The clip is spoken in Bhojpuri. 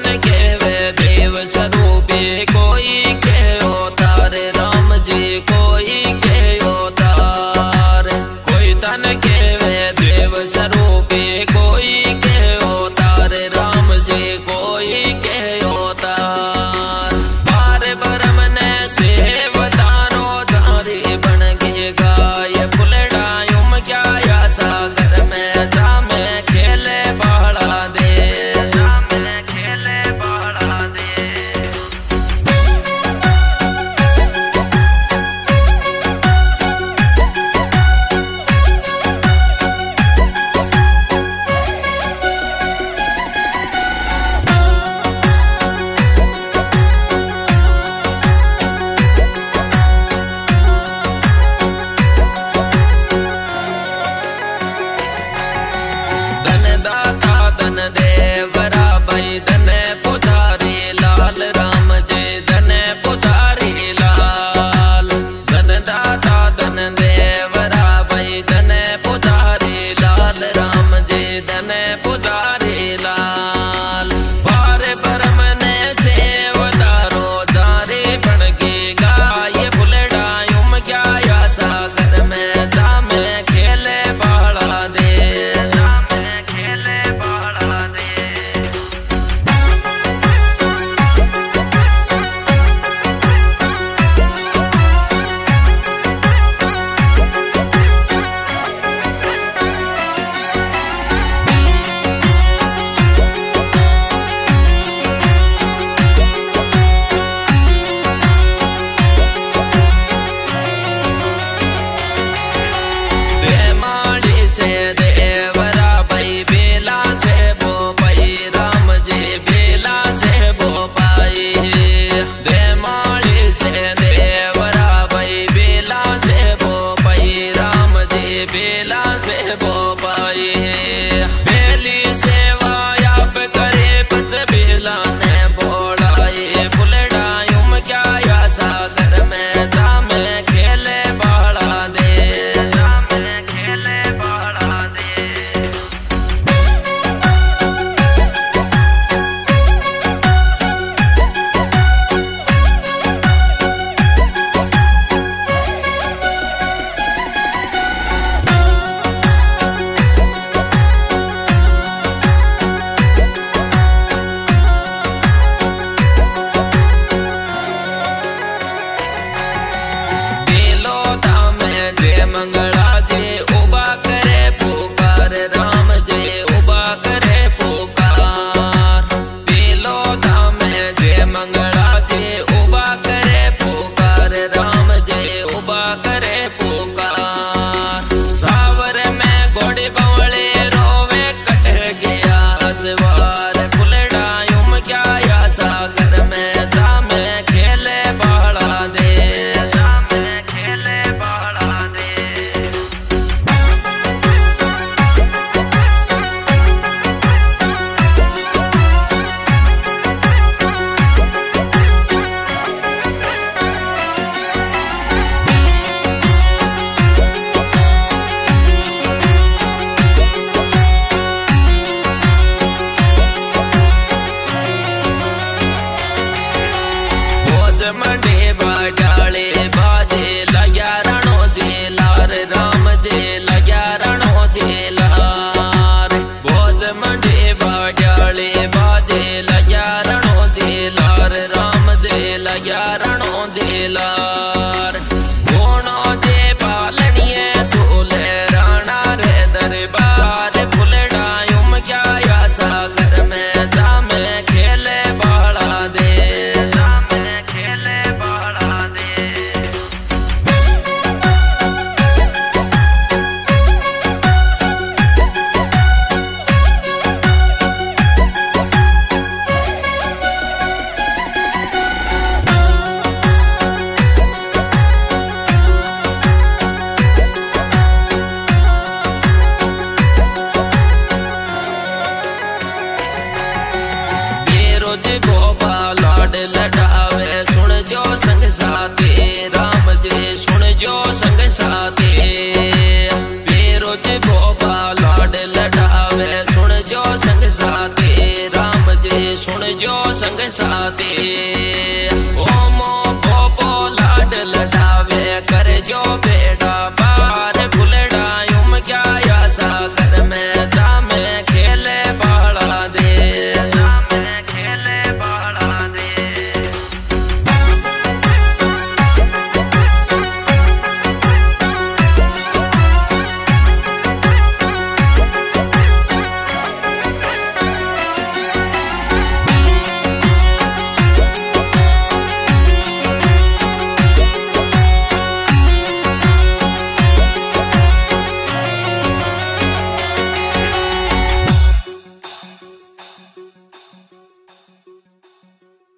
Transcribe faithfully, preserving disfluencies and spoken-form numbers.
के वे देव स्वरूपे कोई के अवतार राम जी कोई के अवतार कोई तन के वे देव स्वरूपे कोई के अवतार राम जी कोई के अवतार बार ब्रह्म ने सेवतारो धारी बन के गाय फुलडायुम क्या या सागर में जामे खेले बाड़ा दे जामे खेले बाड़ा दे धन देवरा भाई धन पुजारी लाल राम जी धन पुजारी लाल धन दाता धन देवरा भाई धन पुजारी लाल राम जी धन पुजारी लाल बार ब्रह्म ने सेवतारो जारी बन के गाय फुलडायुम क्या या सागर में जामे खेले बाड़ा दे जामे खेले से देवरा भाई बेला से बो पाई राम जी बेला से बो पाई दे माली से देवरा भाई बेला से बो पाई राम जी बेला से बो पाई बेली सेवा आप करे पच बेला ने बोड़ाई फुलडायुम क्या या सागर में जामे खेले बाड़ा दे जामे खेले मंगला जी उबा करे पुकार राम जी उबा करे पुकार पीलो धाम जे मंगला जी उबा करे पुकार राम जी उबा करे पुकार सावर में घोड़ी बवले रोवे कट गया असवार फुलडायुम क्या या सागर में जामे खेले बाड़ा दे जामे खेले बाड़ा दे मंडे बाडाले बाजे लग्या रणो जेलार राम जे लग्या रणो जेलार भोज मंडे बाडाले बाजे लग्या रणो जेलार राम जे लग्या रणो जेलार गोणो जे पालनिए झोले राणा रे दरबार फुलडायुम क्या या सागर में जामे खेले बाड़ा दे जामे खेले बाड़ा दे रोज गोपा लाड लडावे सुन जो संग साथी राम जी सुन जो संग साथी बेरोज गोपा लाड लडावे सुन जो संग साथी राम जी सुन जो संग साथी। ओम